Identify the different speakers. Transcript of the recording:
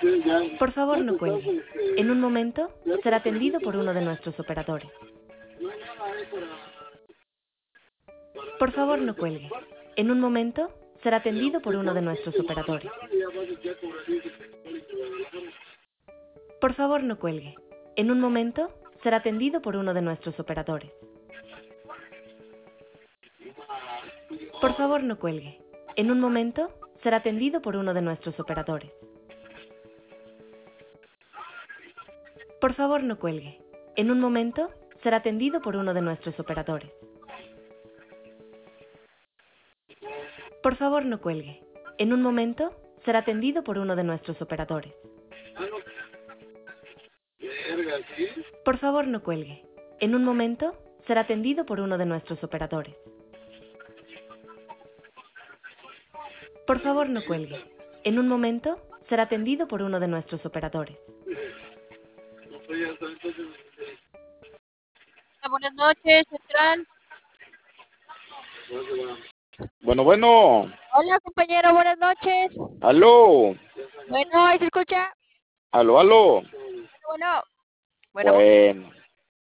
Speaker 1: Por favor, no cuelgue. En un momento será atendido por uno de nuestros operadores. Por favor, no cuelgue. En un momento será atendido por uno de nuestros operadores. Por favor, no cuelgue. En un momento será atendido por uno de nuestros operadores. Por favor, no cuelgue. En un momento será atendido por uno de nuestros operadores. Por favor, no cuelgue. En un momento será atendido por uno de nuestros operadores. Por favor, no cuelgue. En un momento será atendido por uno de nuestros operadores. Por favor, no cuelgue. En un momento será atendido por uno de nuestros operadores. Por favor, no cuelgue. En un momento será atendido por uno de nuestros operadores.
Speaker 2: Buenas noches, Central.
Speaker 3: Bueno.
Speaker 2: Hola, compañero, buenas noches.
Speaker 3: Aló.
Speaker 2: Bueno, ¿ahí se escucha?
Speaker 3: Aló.
Speaker 2: Bueno.
Speaker 3: Bueno.